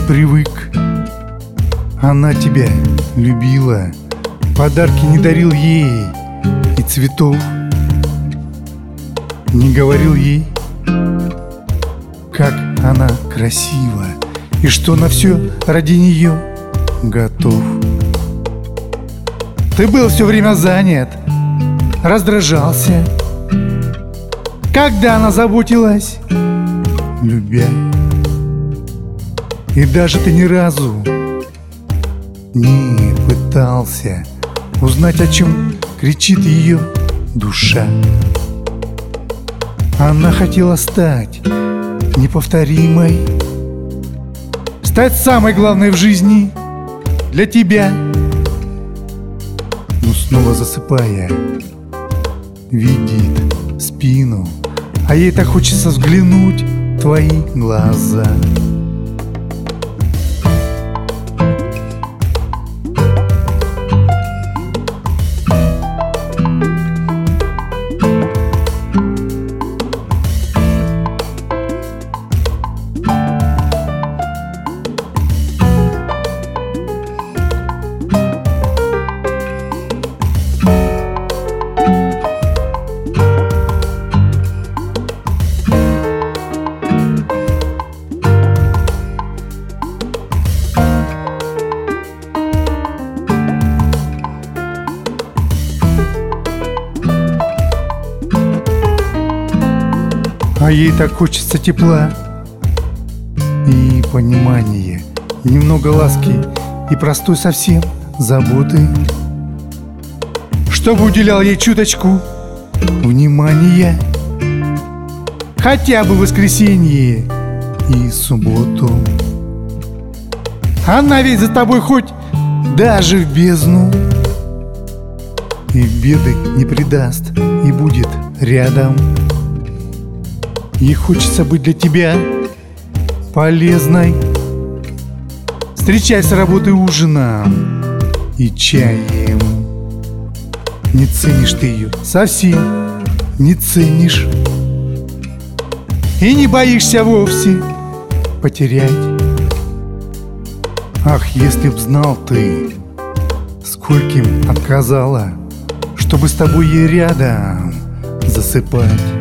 привык. Она тебя любила, подарки не дарил ей и цветов. Не говорил ей, как она красива и что на все ради нее готов. Ты был все время занят, раздражался, когда она заботилась, любя. И даже ты ни разу не пытался узнать, о чем кричит ее душа. Она хотела стать неповторимой, стать самой главной в жизни для тебя. Но снова засыпая, видит спину, а ей так хочется взглянуть в твои глаза. А ей так хочется тепла и понимания, и немного ласки, и простой совсем заботы, чтобы уделял ей чуточку внимания, хотя бы в воскресенье и субботу. Она ведь за тобой хоть даже в бездну, и в беды не предаст, и будет рядом. Ей хочется быть для тебя полезной, встречать с работы ужином и чаем. Не ценишь ты ее, совсем не ценишь, и не боишься вовсе потерять. Ах, если б знал ты, скольким отказала, чтобы с тобой ей рядом засыпать.